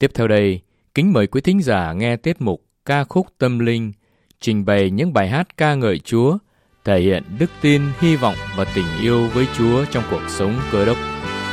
Tiếp theo đây, kính mời quý thính giả nghe tiết mục Ca khúc tâm linh, trình bày những bài hát ca ngợi Chúa, thể hiện đức tin, hy vọng và tình yêu với Chúa trong cuộc sống Cơ Đốc.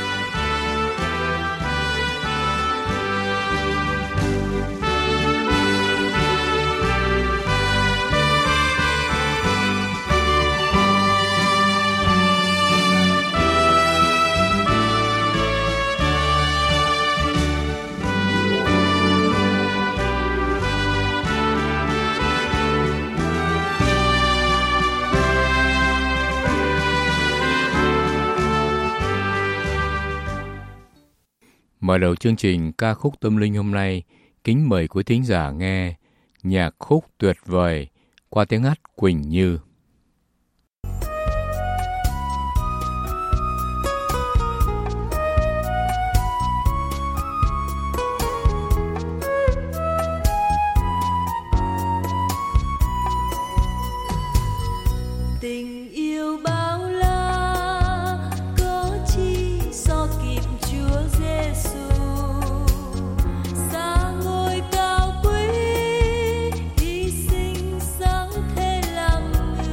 Mở đầu chương trình Ca khúc tâm linh hôm nay, kính mời quý thính giả nghe nhạc khúc tuyệt vời qua tiếng hát Quỳnh Như. Tình yêu bao la có chi so kịp Chúa Giêsu, xa ngôi cao quý hy sinh sáng thế làm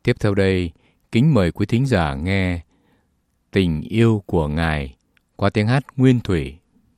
Tiếp theo đây, kính mời quý thính giả nghe Tình yêu của Ngài qua tiếng hát Nguyên Thủy.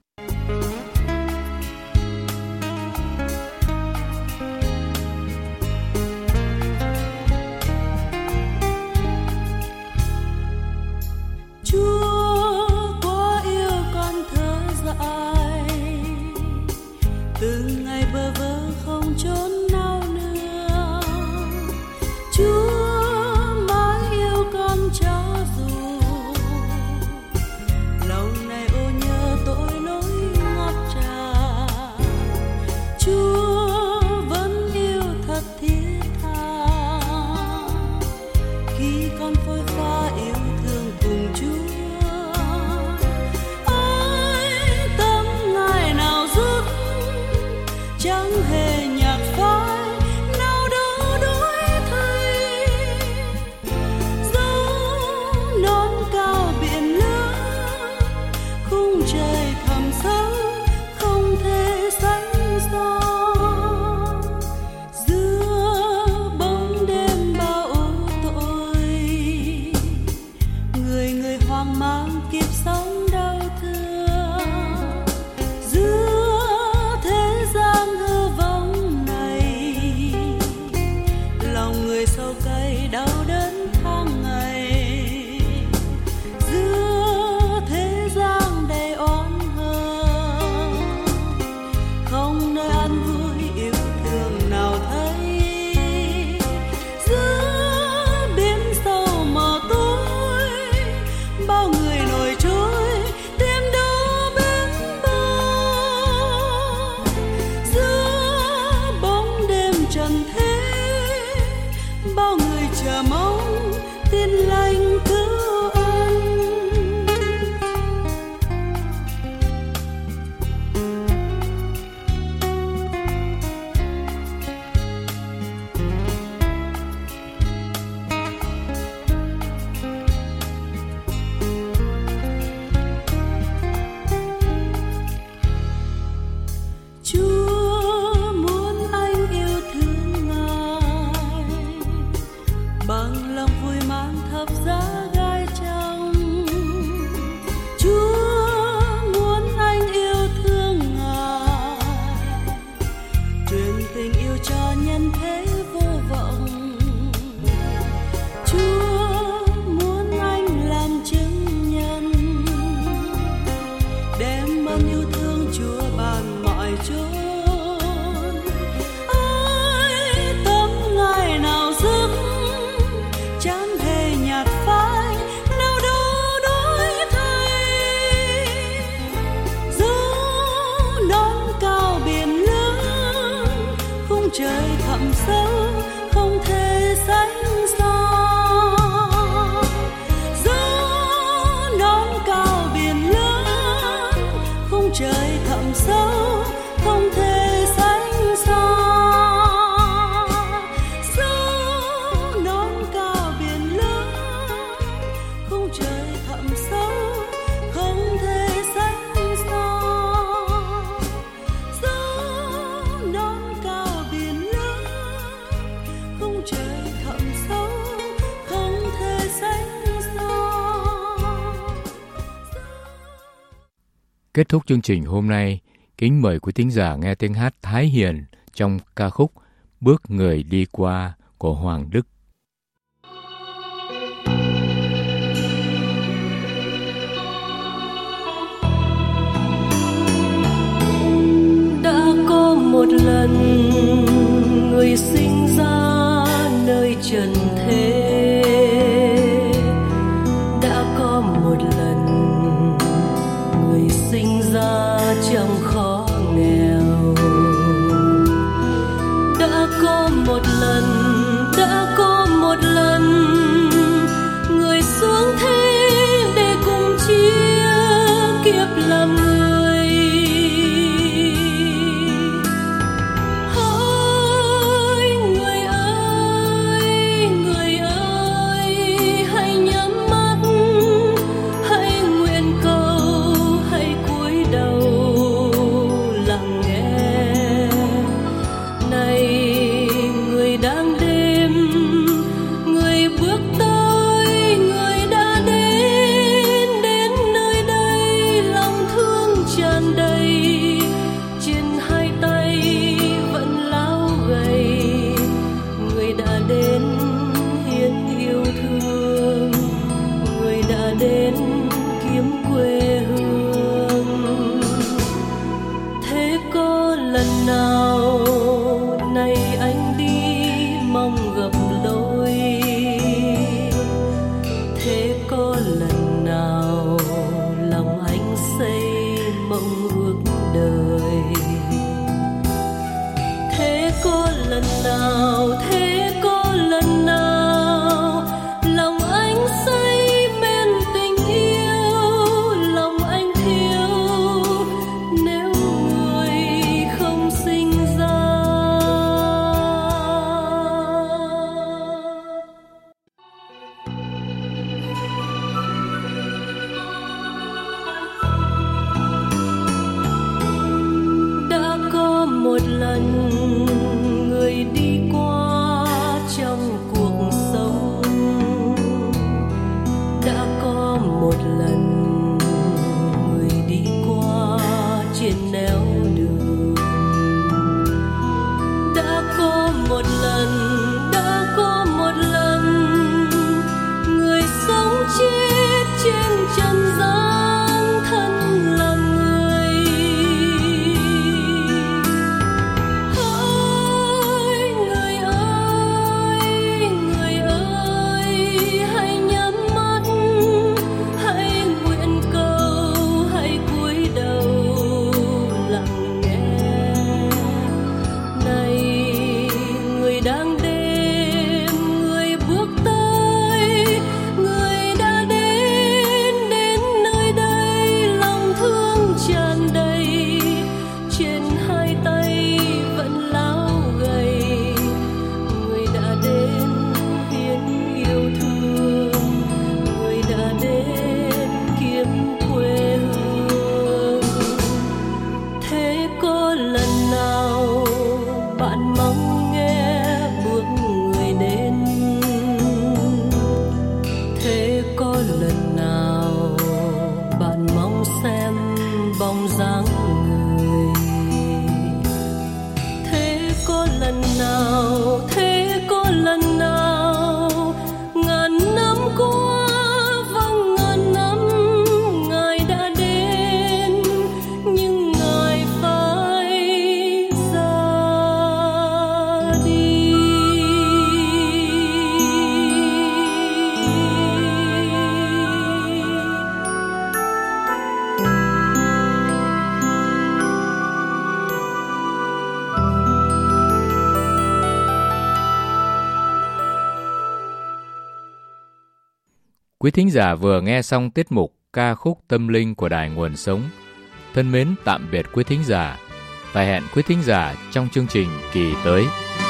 Trời thẳm sâu không thể sánh so, gió non cao biển lớn, không trời thẳm sâu không thể sánh so, gió non cao biển lớn, không trời thẳm sâu không thể sánh so, gió non cao trời thẳm sâu không thể sánh so. Kết thúc chương trình hôm nay, kính mời quý thính giả nghe tiếng hát Thái Hiền trong ca khúc Bước Người Đi Qua của Hoàng Đức. Đã có một lần người sinh ra nơi trần thế, đã có một lần người sinh ra trong khó nghèo, đã có một lần người xuống thế để cùng chia kiếp làm người. Hỡi người ơi, lần người đi qua trong cuộc sống, đã có một lần người đi qua trên nẻo đường, đã có một lần, đã có một lần người sống chết trên trần gian thân làm người. Hỡi người ơi, hãy nhắm mắt, hãy nguyện cầu, hãy cúi đầu lắng nghe. Này người đang đêm, người bước tới, người đã đến nơi đây, lòng thương tràn đầy, trên hai tay vẫn láo gầy. Người đã đến hiến yêu thương, người đã đến kiếm quê hương. Thế có lần nào bạn mong nghe bước người đến? Thế có lần nào bạn mong xem bóng dáng người? Thế có lần nào, thế có lần nào ngàn năm qua, vâng ngàn năm Ngài đã đến, nhưng Ngài phải ra đi. Quý thính giả vừa nghe xong tiết mục ca khúc tâm linh của Đài Nguồn Sống. Thân mến tạm biệt quý thính giả và hẹn quý thính giả trong chương trình kỳ tới.